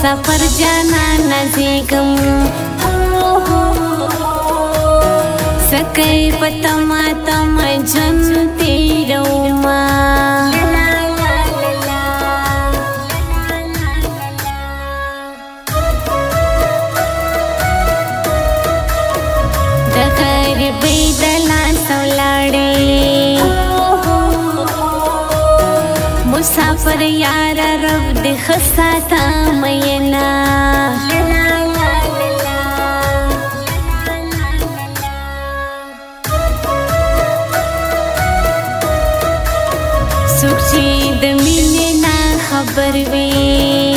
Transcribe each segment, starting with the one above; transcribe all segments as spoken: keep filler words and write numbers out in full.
مسافر جانا نزیگم سکی پتما تم جن تیرو ما د غریبی دلا سولاڑی مسافر یار رب دی خساتا مینا سوچی د مینې نا خبر وی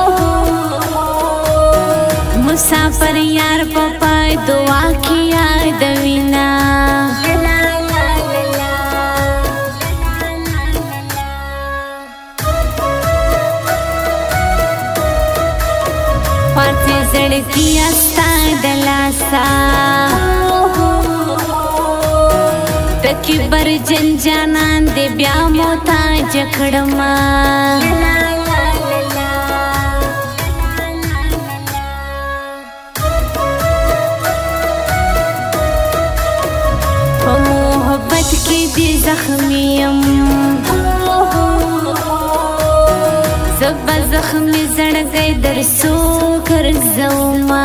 مسافر یار پپا دعا کی یاد وینا پارتی زڑکی استا دلاسا تکی بر جن جانان دی بیا موتا جکڑما محبت کی دی زخمیم زبا زخمی زڑگئی در سو کرزوما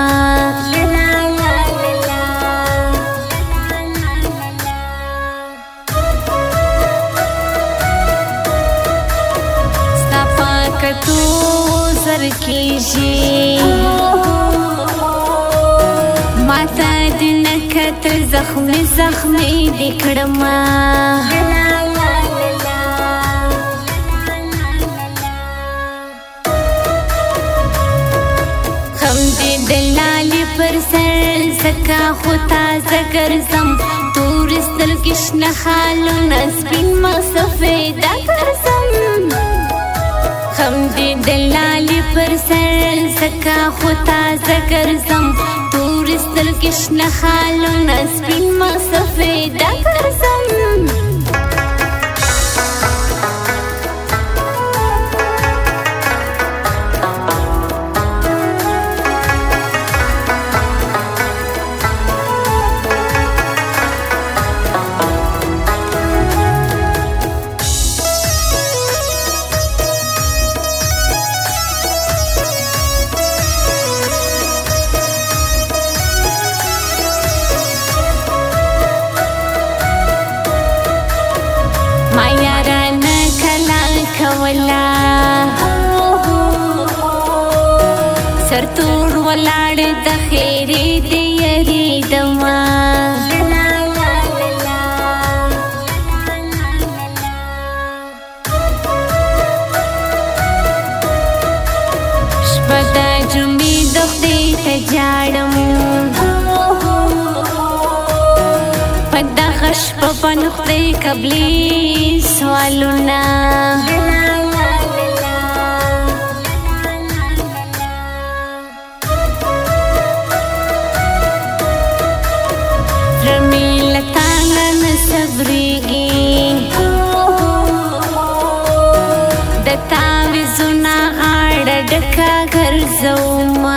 تو زر کیجی ماتا دنکت زخمی زخمی دکڑما خم دی دلالی پر سر زکا خوتا زگرزم تورستر کشن خالو نسبین مصفیده کرزم خم دی دلالی پر سر زکا خوتا زگرزم تورستر کشن خالو نسبین مصفیده کرزم سرتور ولاړ د خیری دی یری دما شپدا جمی د خدای ته جاړم پدا خش په پن خدای قبلی سوالونه دتاویزونا غاڑا ڈکا گرزوما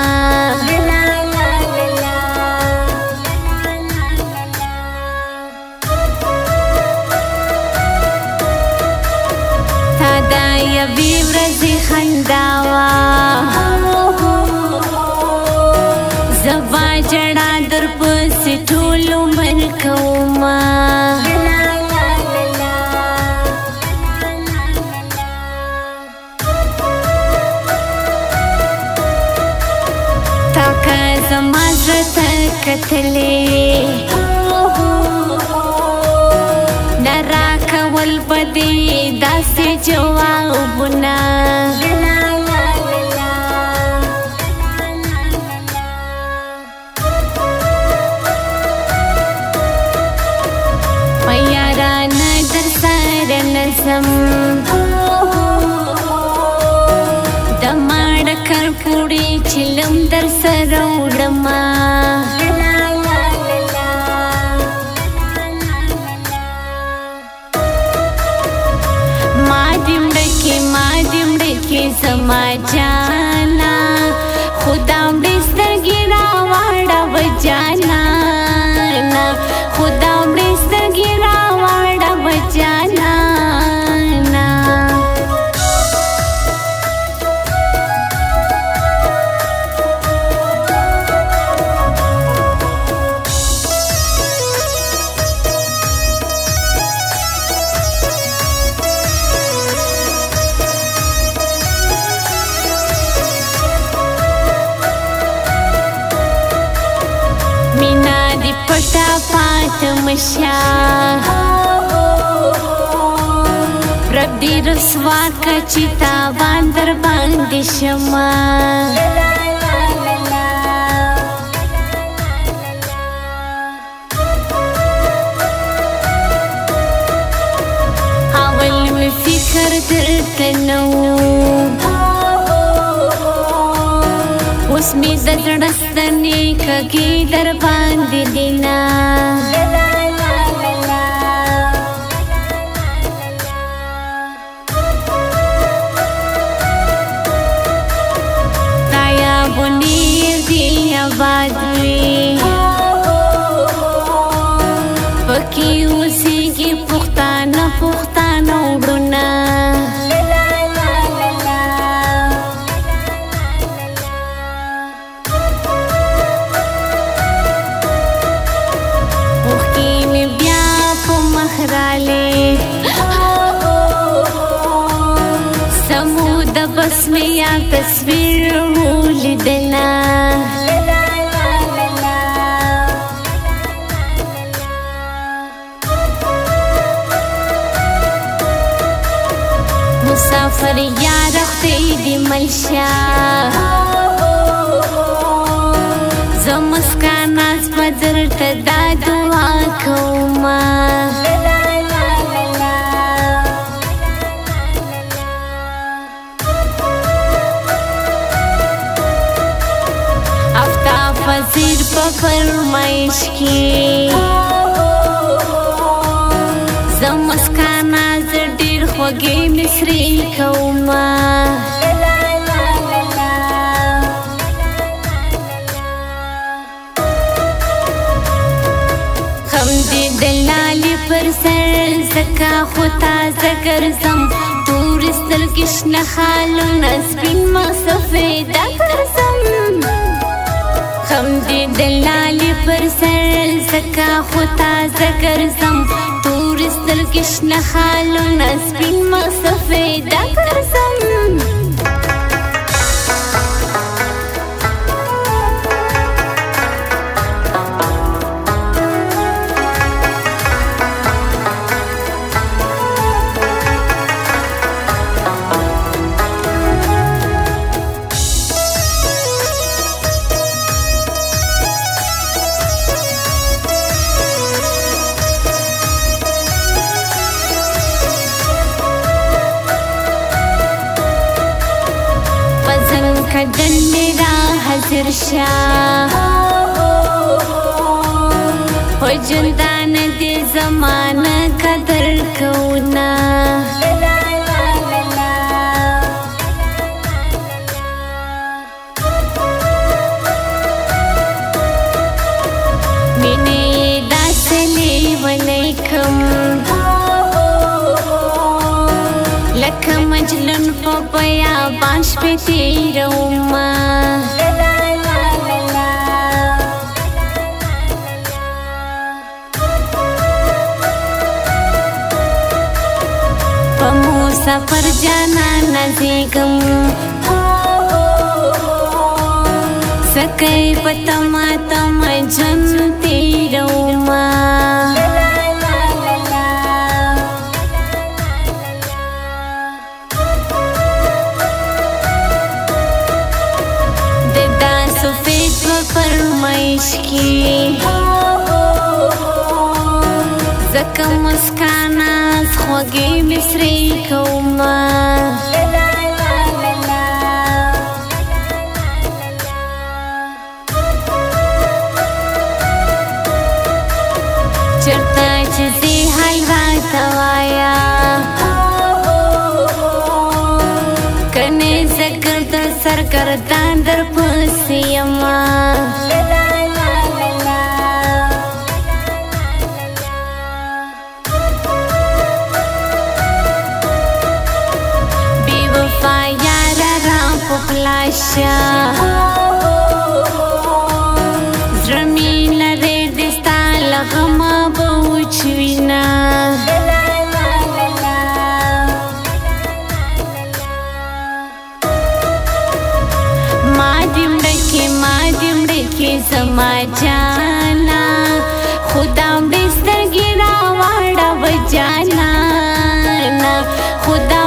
تا دا یبی ورزی خنداوا زبا جڑا در پسی ٹولو مرکوما کتلی نرا کول بدی داسی جوابنا میاران در سر نظم دماڑ کر پوڑی چلم در سر اوڑما زما جانا خدا مړې سترګې راواړه بچانا پټا پات مشا رب دې رسوا کچې تاوان در باندې شمه اول مې فکر درته نه و اوس مې د زړه ستنې کږې در باندې دینا دا یابونې دې آباد وي پکې اوسېږي پښتانه پښتانه وروڼه سمود بس میں یا تصویر ولیدنا مسافر یار اختی دی ملشا زمسکان از بدر تدا دعا کوما وزیر پا فرمائش کی زمسکان از دیر خوگی مصری کوما خم دی دلالی پر سر زکا خوتا زگرزم تورستر کشن خالو نسبین مصفیده کرزم خم دی دلالی پر سر زکا خوتا زگرزم تورستر کشن خالو نسبین مصفیده کرزم کدن میرا حضر شاہ ہو جندان دے زمانہ قدر کونا مینے دا سلی ولیکم لکھ مجلن پا پیا بانش پہ تیروما پا موسیٰ پر جانا نزیگم سکئی پتا ماتا مجن تیروما فرمائش کی زکا مسکانا از خوگی مصری کوما چرتا چیزی حال رات آیا کنے زکر در سرگردان در پسی اما جانا خدا مستر ګرا واړه وجانا خدا